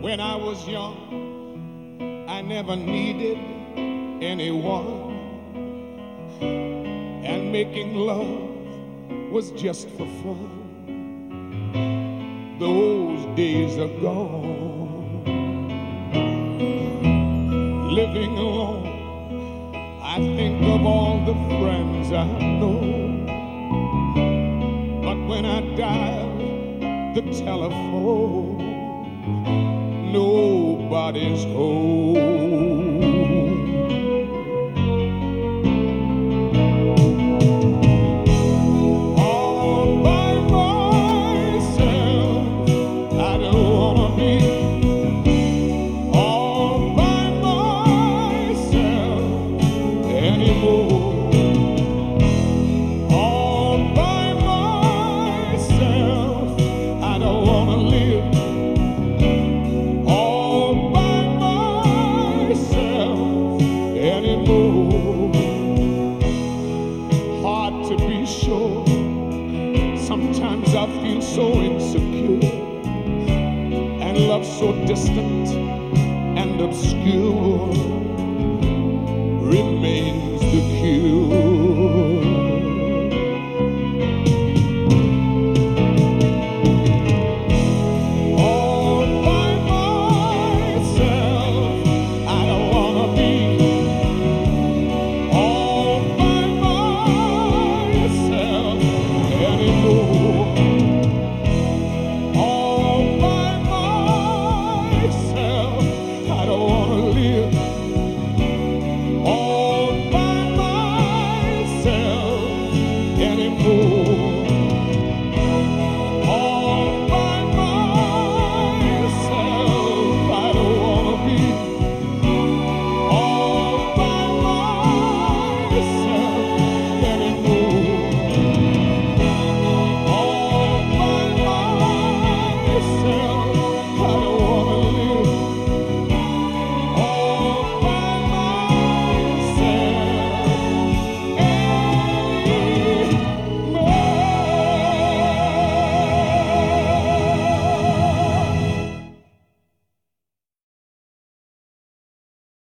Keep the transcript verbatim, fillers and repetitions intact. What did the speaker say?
When I was young, I never needed anyone, and making love was just for fun. Those days are gone. Living alone, I think of all the friends I know, but when I dial the telephone, nobody's home. All by myself, I don't wanna be. All by myself anymore. All by myself, I don't wanna live. Hard to be sure. Sometimes I feel so insecure, and love so distant and obscure remains the cure. I don't